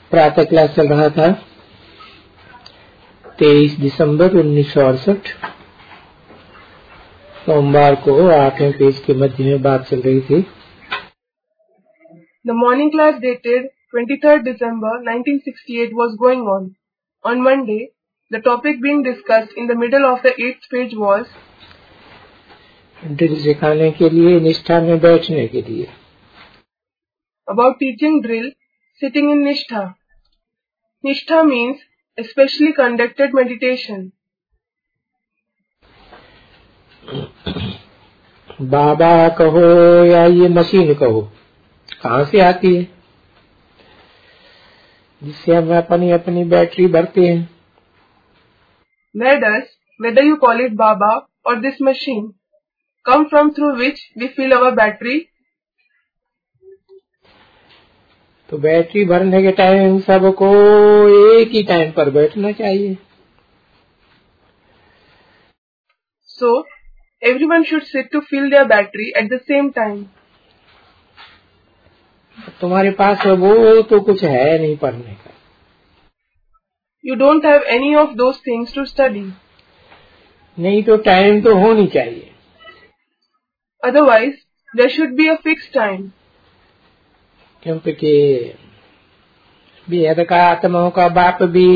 प्रातः क्लास चल रहा था 23 दिसंबर 1968 सोमवार को 8वें पेज के मध्य में बात चल रही थी। The morning class dated 23rd December 1968 was going on. On Monday, the topic being discussed in the middle of the 8th page was drill सिखाने के लिए, निष्ठा में बैठने के लिए। about teaching drill, sitting in Nishtha. Nishtha means especially conducted meditation. बाबा कहो या ये मशीन कहो, कहाँ से आती है जिससे हम अपनी अपनी बैटरी भरते हैं? Where does, whether you call it Baba or this machine, come from through which we fill our battery? तो बैटरी भरने के टाइम सबको एक ही टाइम पर बैठना चाहिए। So, everyone should sit to fill their battery at the same time. तुम्हारे पास वो तो कुछ है नहीं पढ़ने का। You don't have any of those things to study. नहीं तो टाइम तो होनी चाहिए। Otherwise, there should be a fixed time. क्योंकि बेहद का आत्माओं का बाप भी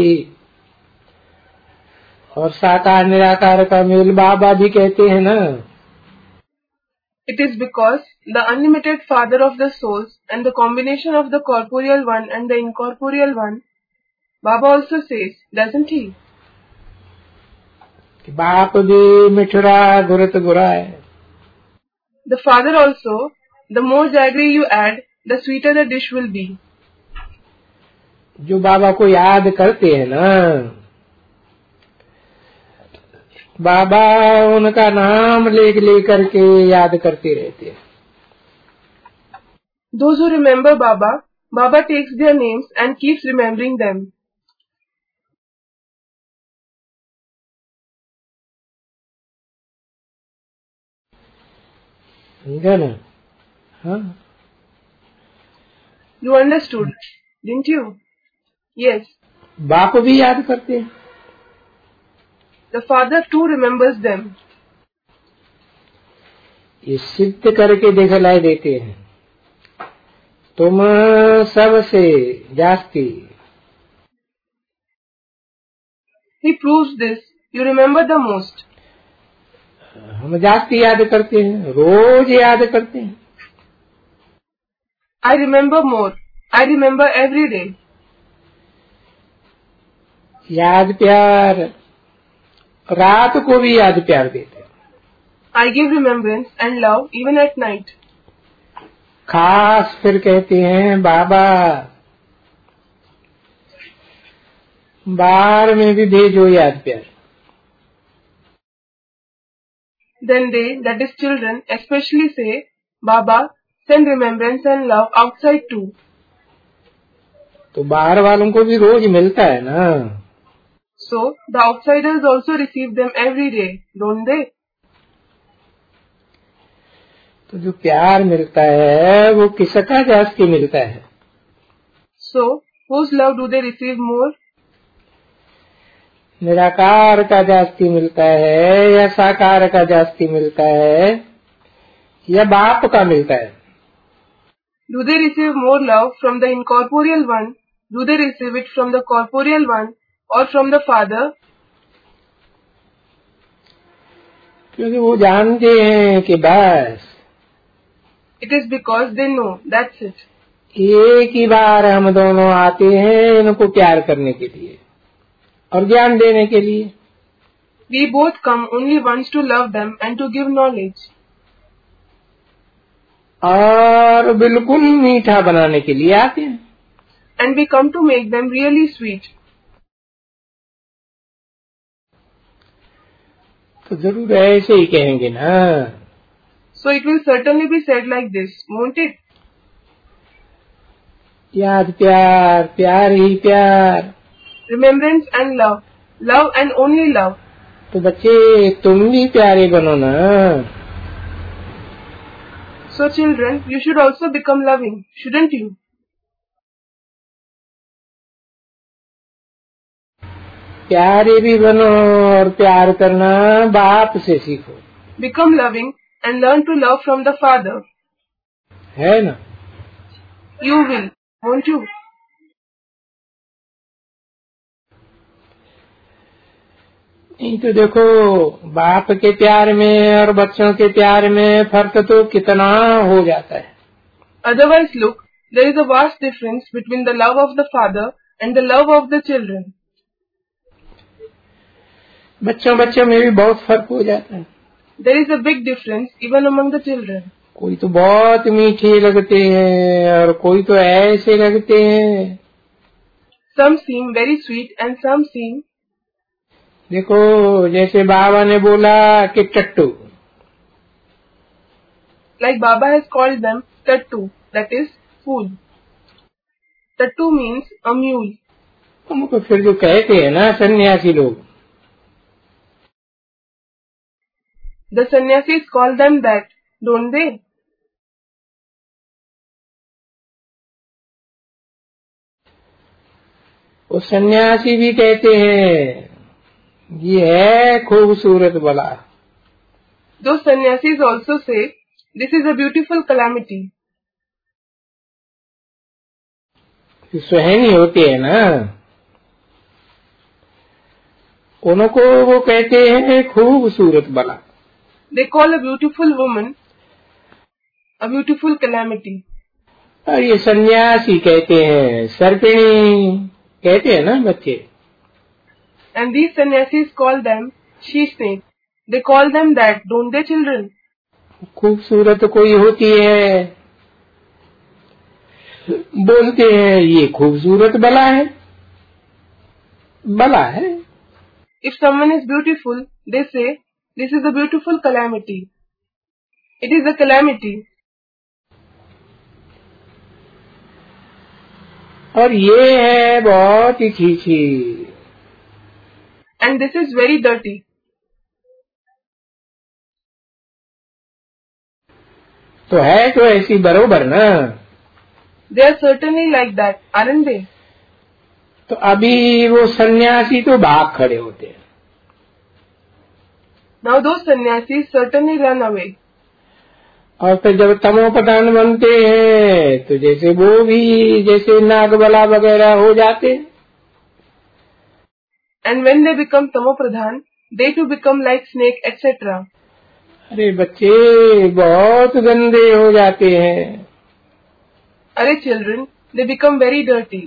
और साकार निराकार का मेल बाबा भी कहते हैं ना। It is because the unlimited Father of the souls and the combination of the corporeal one and the incorporeal one, Baba also says, doesn't he? कि बाप भी मिठुरा गुरत गुरा है। The Father also, the more jaggery you add, the sweeter the dish will be. जो बाबा को याद करते हैं ना, बाबा उनका नाम ले करके याद करते रहते हैं। Those who remember Baba, Baba takes their names and keeps remembering them. समझा ना? हाँ, You understood, didn't you? Yes. बाप भी याद करते हैं। The Father too remembers them. ये सिद्ध करके दिखलाई देते हैं, तुम सबसे जास्ती। He proves this, you remember the most. हम जास्ती याद करते हैं, रोज याद करते हैं। I remember more. I remember every day. याद प्यार, रात को भी याद प्यार देते हैं। I give remembrance and love even at night. खास फिर कहते हैं बाबा बाहर में भी भेजो याद प्यार। Then they, that is children, especially say, Baba, send remembrance and love outside too. तो बाहर वालों को भी रोज मिलता है ना। So, the outsiders also receive them every day, don't they? तो जो प्यार मिलता है वो किसका जास्ती मिलता है? So, whose love do they receive more? निराकार का जास्ती मिलता है या साकार का जास्ती मिलता है या बाप का मिलता है? Do they receive more love from the incorporeal one? Do they receive it from the corporeal one or from the Father? क्योंकि वो जानते हैं कि बस It is because they know, that's it. एक ही बार हम दोनों आते हैं इनको प्यार करने के लिए और ज्ञान देने के लिए। We both come only once to love them and to give knowledge. और बिल्कुल मीठा बनाने के लिए आते हैं। And we come to make them really sweet. तो जरूर ऐसे ही कहेंगे ना। So it will certainly be said like this, won't it? याद प्यार, प्यार ही प्यार। Remembrance and love, love and only love. तो बच्चे तुम भी प्यारे बनो ना। So children, you should also become loving, shouldn't you? प्यारे भी बनो और प्यार करना बाप से सीखो। Become loving and learn to love from the Father. है ना? You will, won't you? नहीं तो देखो, बाप के प्यार में और बच्चों के प्यार में फर्क तो कितना हो जाता है। Otherwise, look, there is a vast difference between the love of the Father and the love of the children. बच्चों में भी बहुत फर्क हो जाता है। There is a big difference even among the children. कोई तो बहुत मीठे लगते हैं और कोई तो ऐसे लगते हैं। Some seem very sweet and some seem, देखो, जैसे बाबा ने बोला कि टट्टू, like Baba has called them Tattu, that is, fool. Tattu means a mule. हमको फिर जो कहते हैं ना सन्यासी लोग, The sannyasis call them that, don't they? वो सन्यासी भी कहते हैं ये है खूबसूरत बला। Those sannyasis also say, this is a beautiful calamity. सुहानी होते हैं ना, उनको वो कहते हैं खूबसूरत बला। They call a beautiful woman a beautiful calamity. और ये सन्यासी कहते हैं सर्पिणी, कहते हैं ना बच्चे। And these sannyasis call them she snake. They call them that, don't they, children? खूबसूरत कोई होती है, बोलते हैं ये खूबसूरत बला है। बला है। If someone is beautiful, they say, this is a beautiful calamity. It is a calamity. और ये है बहुत ही खींची। And this is very dirty. तो है तो ऐसी बरोबर ना। They are certainly like that, aren't they? तो अभी वो सन्यासी तो भाग खड़े होते हैं। Now those sannyasis certainly run away. और फिर जब तमोप्रधान बनते हैं तो जैसे वो भी जैसे नागबला वगैरह हो जाते हैं। And when they become tamopradhan, they too become like snake, etc. अरे बच्चे बहुत गंदे हो जाते हैं। अरे children, they become very dirty.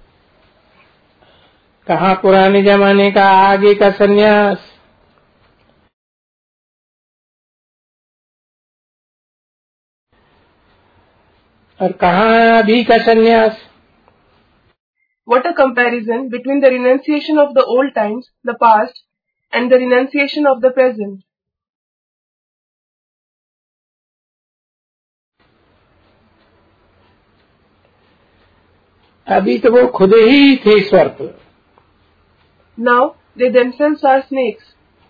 कहाँ पुराने जमाने का आगे का सन्यास, और कहाँ अभी का सन्यास। What a comparison between the renunciation of the old times, the past, and the renunciation of the present. अभी तो वो खुद ही थे सर्प। Now they themselves are snakes.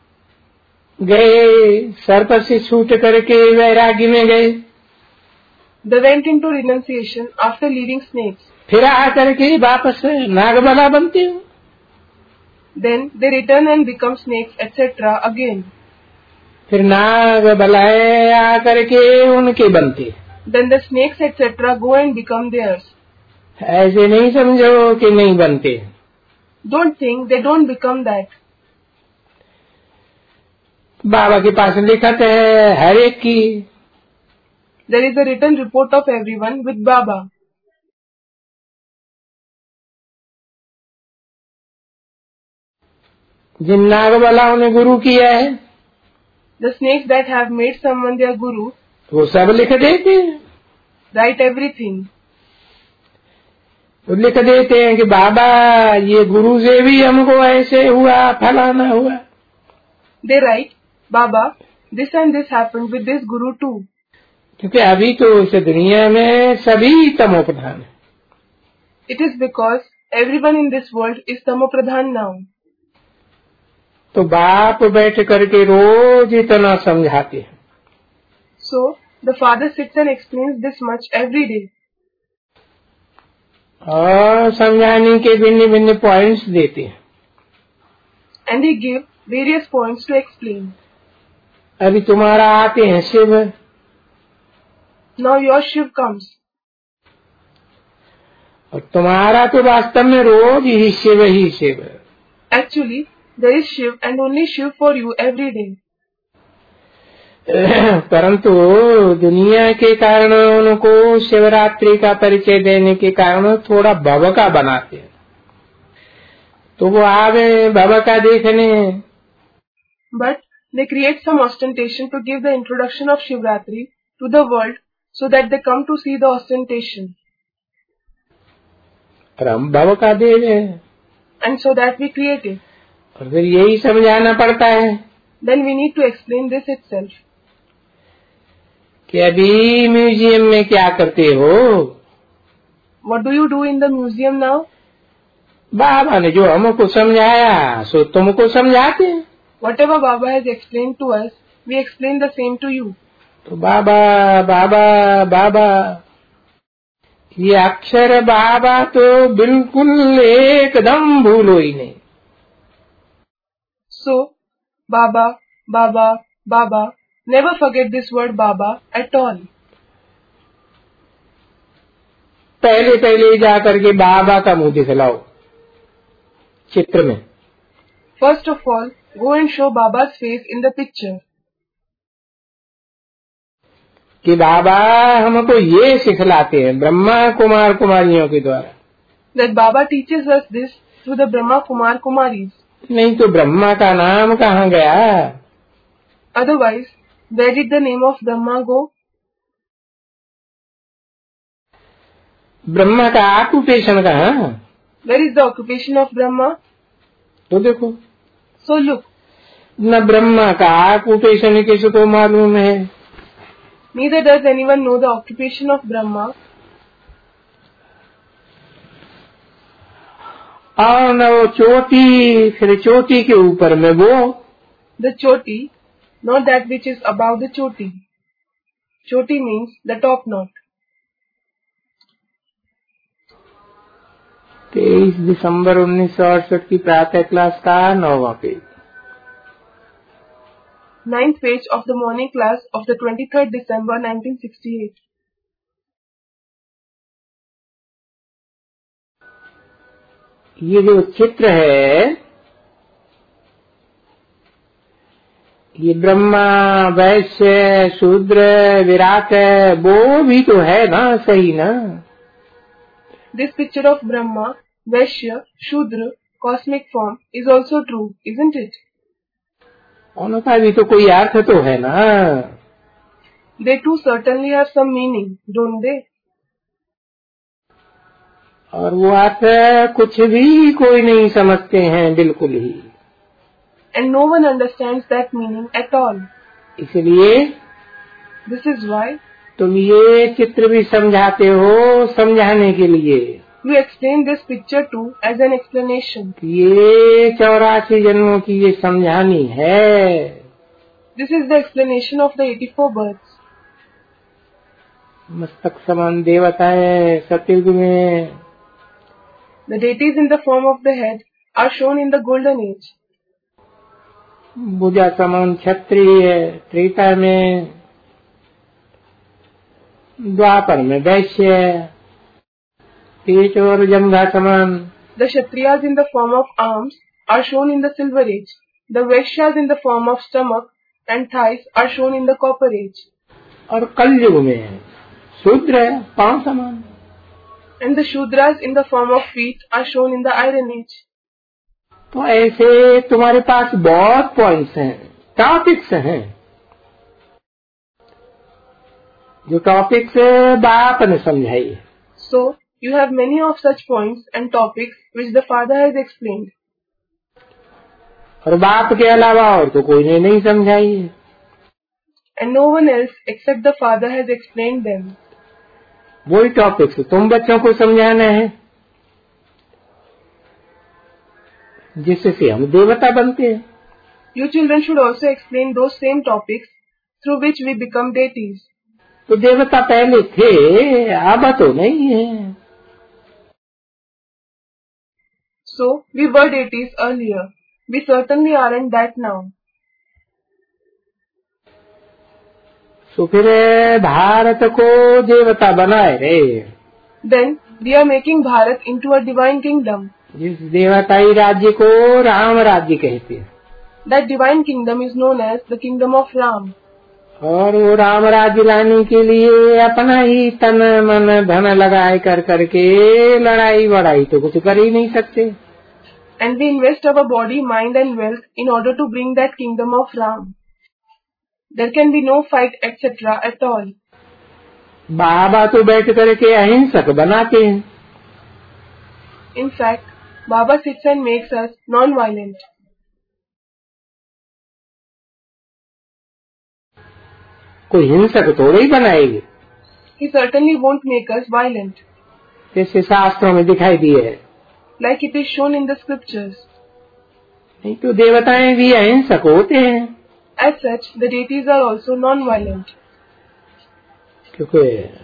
गए सर्प से छूट करके वैराग्य में गए। They went into renunciation after leaving snakes. फिर आकर के वापस नागबला बनते हो। Then they return and become snakes, etc. again. फिर नागबलाए आकर के उनके बनते। Then the snakes, etc. go and become theirs. ऐसे नहीं समझो कि नहीं बनते। Don't think they don't become that. बाबा के पास लिखत है हर एक की। There is a written report of everyone with Baba. जिन नागबलाओं ने गुरु किया है, The snakes that have made someone their guru वो सब लिख देते हैं। write everything. वो लिख देते हैं कि बाबा ये गुरु से भी हमको ऐसे हुआ, फलाना हुआ। They write, Baba, this and this happened with this guru too. क्योंकि अभी तो इस दुनिया में सभी तमोप्रधान है। It is because everyone in this world is tamopradhan now. तो बाप बैठ करके रोज इतना समझाते हैं। So the father sits and explains this much every day. और समझाने के भिन्न भिन्न पॉइंट्स देते हैं। And he gave various points to explain. अभी तुम्हारा आते हैं Shiv, Now your Shiv comes. और तुम्हारा तो वास्तव में रोज ही शिव ही Shiv. Actually, there is Shiv and only Shiv for you every day. परंतु दुनिया के कारण उनको शिवरात्रि का परिचय देने के कारण थोड़ा भव का बनाते हैं, तो वो आवे भव का देखने। But they create some ostentation to give the introduction of Shivratri to the world so that they come to see the ostentation. और हम भव का देवे, And so that we create it. और फिर यही समझाना पड़ता है Then we need to explain this itself. कि अभी म्यूजियम में क्या करते हो। What do you do in the museum now? बाबा ने जो हमको समझाया सो तुमको समझाते हैं। Whatever Baba has explained to us, we explain the same to you. तो बाबा बाबा बाबा, ये अक्षर बाबा तो बिल्कुल एकदम भूलो ही नहीं। So, Baba, Baba, Baba, never forget this word Baba at all. पहले पहले जा करके बाबा का मुंह दिखलाओ चित्र में। First of all, go and show Baba's face in the picture. कि बाबा हमको ये सिखलाते हैं ब्रह्मा कुमार कुमारियों के द्वारा। That Baba teaches us this through the Brahma Kumar Kumaris. नहीं तो ब्रह्मा का नाम कहाँ गया? Otherwise, where did the name of Brahma go? Brahma का ऑक्यूपेशन कहाँ? Where is the occupation of Brahma? तो देखो, So look, न ब्रह्मा का ऑक्यूपेशन किसी को मालूम है, neither does anyone know the occupation of Brahma, और न वो चोटी, फिर चोटी के ऊपर में वो। the Choti, not that which is above the Choti. Choti means the top knot. 23 दिसंबर 1968 की प्रातः क्लास का 9वां page. 9th page of the morning class of the 23rd December 1968. ये जो चित्र है, ये ब्रह्मा वैश्य शूद्र विराट वो भी तो है ना, सही ना? This picture of Brahma, Vaishya, Shudra, cosmic form is also true, isn't it? उनका भी तो कोई अर्थ तो है ना। They too certainly have some meaning, don't they? और वो अर्थ कुछ भी कोई नहीं समझते हैं बिल्कुल ही। And no one understands that meaning at all. इसलिए This is why तुम ये चित्र भी समझाते हो समझाने के लिए। you explain this picture too as an explanation. ये 84 जन्मों की ये समझानी है। This is the explanation of the 84 births. मस्तक समान देवताएं सतयुग में, The deities in the form of the head are shown in the golden age. भुजा समान क्षत्रिय त्रेता में, द्वापर में वैश्य, पेट और जंघा समान। The Kshatriyas in the form of arms are shown in the silver age. The Vaishyas in the form of stomach and thighs are shown in the copper age. और कलयुग में शूद्र पांव समान। And the Shudras in the form of feet are shown in the iron age. तो ऐसे तुम्हारे पास बहुत पॉइंट्स हैं, टॉपिक्स हैं, जो टॉपिक्स बाप ने समझाई है। So, you have many of such points and topics which the Father has explained. और बाप के अलावा और तो कोई ने नहीं समझाई है। And no one else except the Father has explained them. वही टॉपिक्स तुम बच्चों को समझाना है, जिससे हम देवता बनते हैं। You children should also explain those same topics through which we become deities. तो देवता पहले थे, अब तो नहीं है। So, we were deities earlier, We certainly aren't that now. तो फिर भारत को देवता बनाए रे। Then we are making Bharat into a divine kingdom. जिस देवताई राज्य को राम राज्य कहते हैं। That divine kingdom is known as the kingdom of Ram. और वो राम राज्य लाने के लिए अपना ही तन मन धन लगाए कर करके लड़ाई वड़ाई तो कुछ कर ही नहीं सकते। And we invest our body, mind and wealth in order to bring that kingdom of Ram. There can be no fight etc. at all. बाबा तो बैठ करके अहिंसक बनाते हैं। In fact, Baba sits and makes us non-violent. कोई हिंसक थोड़ा ही बनाएगी। He certainly won't make us violent. जैसे शास्त्रों में दिखाई दिए है। Like it is shown in the scriptures. नहीं तो देवताएं भी अहिंसक होते हैं। As such, the deities are also non-violent. क्योंकि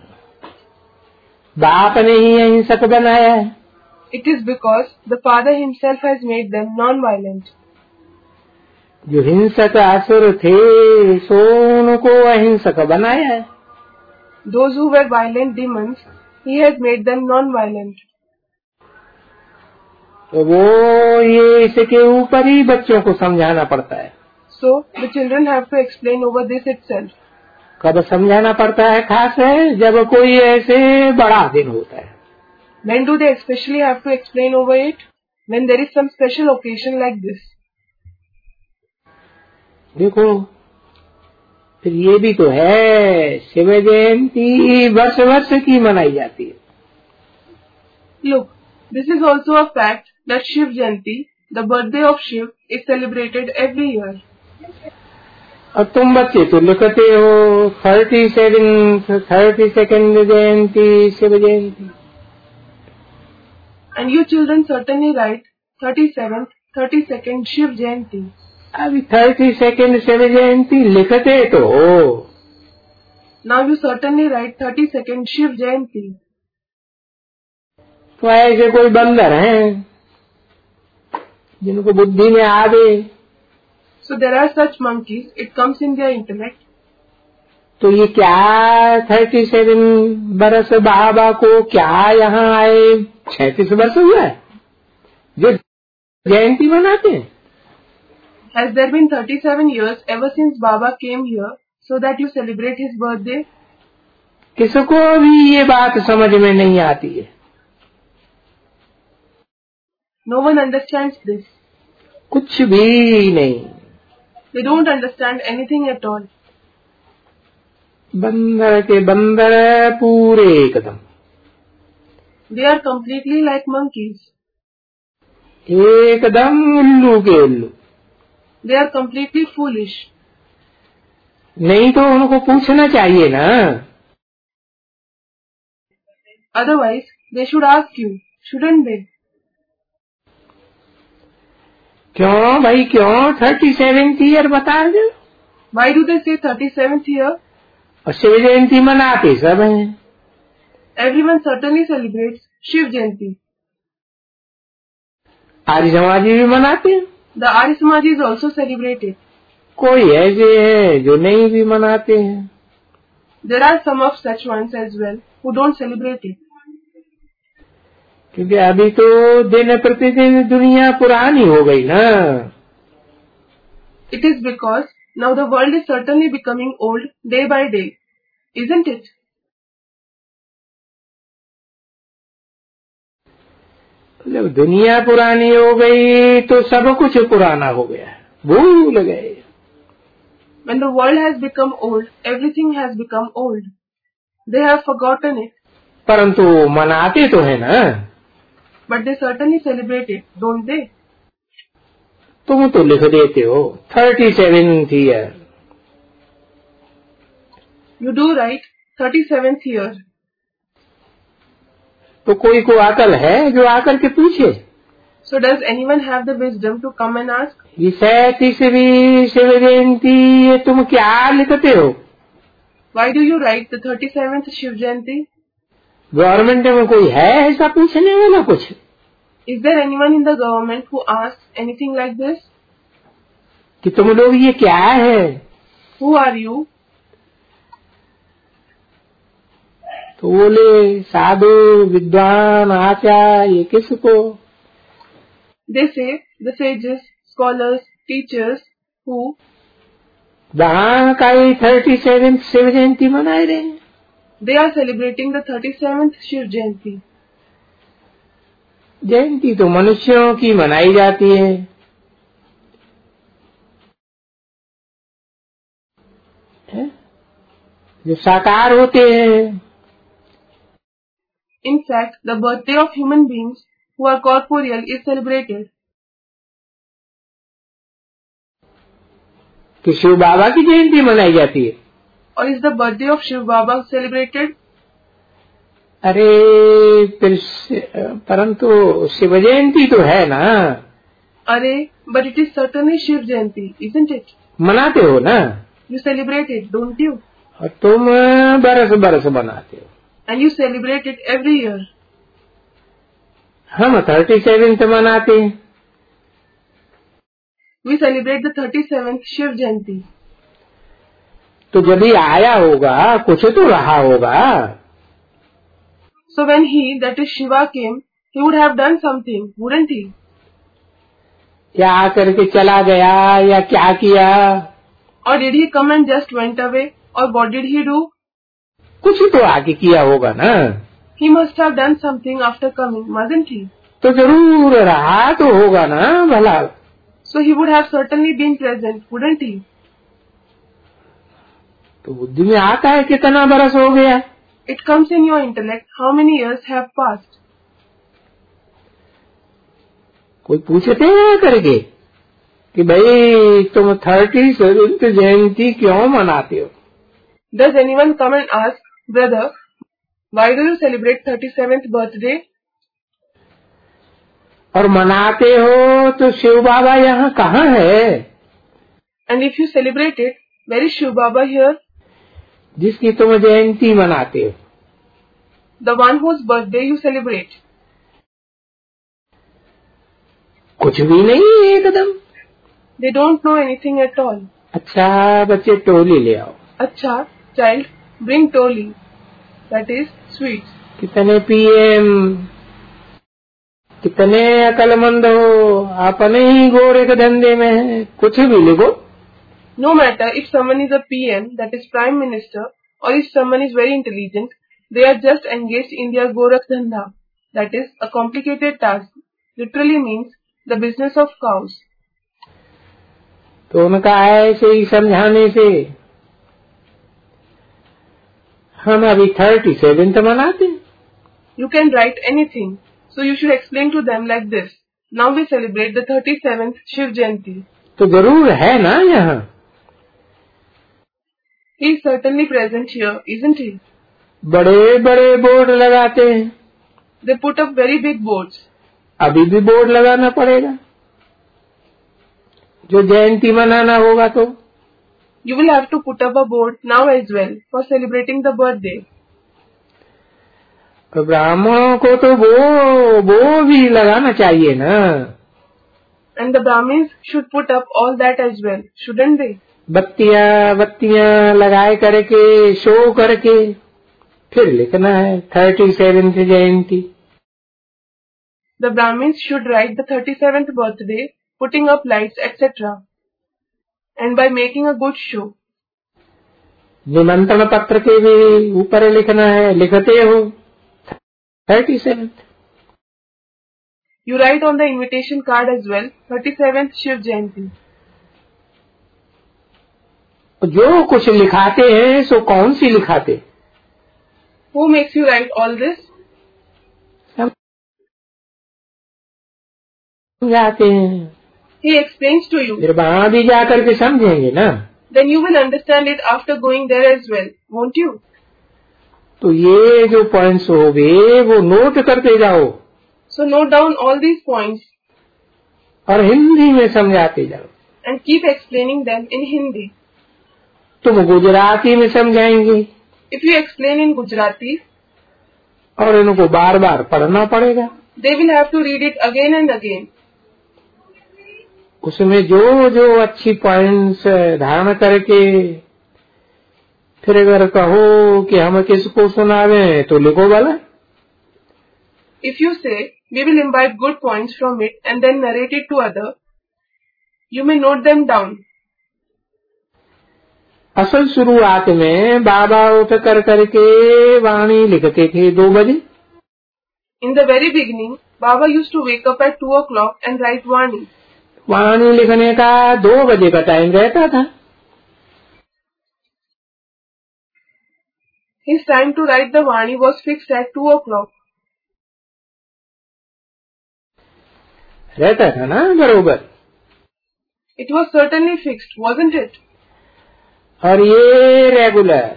बाप ने ही अहिंसक बनाया है। It is because the Father himself has made them non-violent. जो हिंसक असुर थे सो उनको अहिंसक बनाया है। Those who were violent demons, he has made them non-violent. तो वो ये इसके ऊपर ही बच्चों को समझाना पड़ता है। So, the children have to explain over this itself. कब समझाना पड़ता है खास है जब कोई ऐसे बड़ा दिन होता है। When do they especially have to explain over it? When there is some special occasion like this. देखो फिर ये भी तो है शिव जयंती वर्ष वर्ष की मनाई जाती है। Look, this is also a fact that Shiv Jayanti, the birthday of Shiv, is celebrated every year. और तुम बच्चे तो लिखते हो 32nd Jayanti Shiv Jayanti. And you children certainly write 37th, 32nd Shiv Jayanti. अभी 32nd शिव जयंती लिखते तो हो। Now you certainly write 32nd Shiv Jayanti. तो ऐसे कोई बंदर हैं जिनको बुद्धि में आवे। So there are such monkeys, it comes in their intellect. तो ये क्या 37 बरस बाबा को क्या यहाँ आए 36 वर्ष हुआ है जो जयंती मनाते हैं। Has there been 37 years ever since Baba came here so that you celebrate his birthday? किसको भी ये बात समझ में नहीं आती है। No one understands this. कुछ भी नहीं। They don't understand anything at all. बंदर के बंदर पूरे एकदम। They are completely like monkeys. एकदम उल्लू के उल्लू। They are completely foolish. नहीं तो उनको पूछना चाहिए ना। Otherwise, they should ask you, shouldn't they? क्यों भाई क्यों 37th ईयर बता दो। Why do they say 37th year? और शिव जयंती मनाते सब हैं। Everyone certainly celebrates Shiv Jayanti. आर्य समाजी भी मनाते हैं। The Arya Samaj is also celebrated. कोई ऐसे हैं जो नहीं भी मनाते हैं। There are some of such ones as well who don't celebrate it. क्योंकि अभी तो दिन प्रतिदिन दुनिया पुरानी हो गई ना। It is because now the world is certainly becoming old day by day, isn't it? जब दुनिया पुरानी हो गई तो सब कुछ पुराना हो गया, भूल गए। When the world has become old, everything has become old. They have forgotten it. परंतु मनाते तो है ना। But they certainly celebrate it, don't they? तुम तो लिख देते हो 37th year. You do write 37th year. तो कोई को अकल है जो आकर के पूछे। So does anyone have the wisdom to come and ask? ये 37वीं शिव जयंती ये तुम क्या लिखते हो? Why do you write the 37th Shiv Jayanti? Government में कोई है ऐसा पूछने वाला कुछ? Is there anyone in the government who asks anything like this? कि तुम लोग ये क्या है? Who are you? तो बोले साधु विद्वान आचार्य, ये किसको? They say the sages, scholars, teachers who वहां का ही 37 शिव जयंती मनाए रहे हैं। they are celebrating the 37th Shiv Jayanti. जयंती तो मनुष्यों की मनाई जाती है। जो साकार होते हैं। In fact, the birthday of human beings who are corporeal is celebrated. कि शिव बाबा की जयंती मनाई जाती है। Or is the birthday of Shiv Baba celebrated? अरे परंतु शिव जयंती तो है ना। Arey, but it is certainly Shiv Jayanti, isn't it? मनाते हो ना। You celebrate it, don't you? और तुम बरस बरस मनाते हो। And you celebrate it every year. हम 37 मनाते हैं। We celebrate the 37th Shiv Jayanti. तो जब ही आया होगा कुछ तो रहा होगा। So when he, that is Shiva, came, he would have done something, wouldn't he? क्या करके चला गया या क्या किया? Or did he come and just went away? Or what did he do? कुछ तो आगे किया होगा ना। He must have done something after coming, mustn't he? तो जरूर रहा तो होगा ना भला। So he would have certainly been present, wouldn't he? तो बुद्धि में आता है कितना बरस हो गया। It comes in your intellect how many years have passed. कोई पूछते हैं करके कि भाई तुम 37th जयंती क्यों मनाते हो? Does anyone come and ask, brother, why do you celebrate 37th birthday? और मनाते हो तो शिव बाबा यहाँ कहाँ है? And if you celebrate it, where is Shiv Baba here? जिसकी तुम जयंती मनाते हो। The one whose birthday you celebrate. कुछ भी नहीं एकदम। They don't know anything at all. अच्छा बच्चे टोली ले आओ। Acha, child, bring toli. That is sweets. कितने पीएम, कितने अकलमंद हो, अपने ही गोरे के धंधे में है। कुछ भी लिखो। No matter if someone is a PM, that is Prime Minister, or if someone is very intelligent, they are just engaged in their Gorakh Dhandha. That is a complicated task. Literally means the business of cows. तो उनका ऐसे ही समझाने से हम अभी 37th मनाते हैं। You can write anything, so you should explain to them like this. Now we celebrate the 37th Shiv Jayanti. तो जरूर है ना यहाँ। He is certainly present here, isn't he? बड़े बड़े बोर्ड लगाते हैं। They put up very big boards. अभी भी बोर्ड लगाना पड़ेगा जो जयंती मनाना होगा तो। You will have to put up a board now as well for celebrating the birthday. तो ब्राह्मणों को तो वो भी लगाना चाहिए ना। And the Brahmins should put up all that as well, shouldn't they? बत्तियां लगाए करके शो करके फिर लिखना है 37th Jayanti. The Brahmins should write the 37th birthday, putting up lights, etc. And by making a good show. निमंत्रण पत्र के भी ऊपर लिखना है, लिखते हो 37th। You write on the invitation card as well, 37th Shiv Jayanti. जो कुछ लिखाते हैं सो कौन सी लिखाते? Who makes you write all this? समझाते हैं। He explains to you. फिर वहां भी जाकर के समझेंगे ना। Then you will understand it after going there as well, won't you? तो ये जो पॉइंट्स होंगे वो नोट करते जाओ। So note down all these points. और हिंदी में समझाते जाओ। And keep explaining them in Hindi. तुम गुजराती में समझाएंगे। If you explain in Gujarati. और इनको बार बार पढ़ना पड़ेगा। they will have to read it again and again. उसमें जो जो अच्छी पॉइंट्स धारण करके फिर अगर कहो कि हम किसको सुनावे तो लिखो वाला. If you say, we will imbibe good points from it and then narrate it to other, you may note them down. असल शुरुआत में बाबा उठ करके वाणी लिखते थे 2 बजे. In the very beginning, Baba used to wake up at 2 o'clock and write Vani. वाणी लिखने का 2 बजे का टाइम रहता था. His time to write the Vani was fixed at 2 o'clock. रहता था ना बरोबर. It was certainly fixed, wasn't it? और ये रेगुलर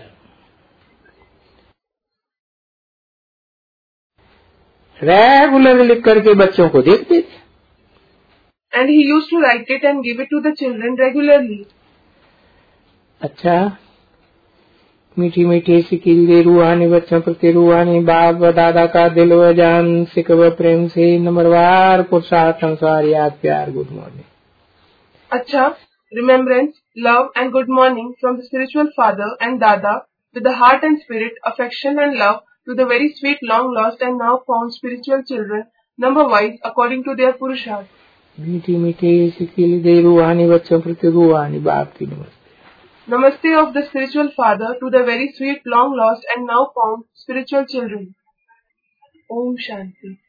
लिख करके बच्चों को देखते थे. And he used to write it and give it to the children regularly. अच्छा, मीठी मीठी सिकिल दे रूहानी बच्चों प्रति रूहानी बाप व दादा का दिल व जान सिक व प्रेम से नंबरवार पुरुषार्थ संसार याद प्यार good morning. Acha, remembrance, love and good morning from the spiritual father and dada with the heart and spirit, affection and love to the very sweet long lost and now found spiritual children, number wise according to their purusharth. मीठी मीठी sickle दे रूहानी बच्चों प्रति रूहानी बाप की नमस्ते. Namaste of the spiritual father to the very sweet long lost and now found spiritual children. Om Shanti.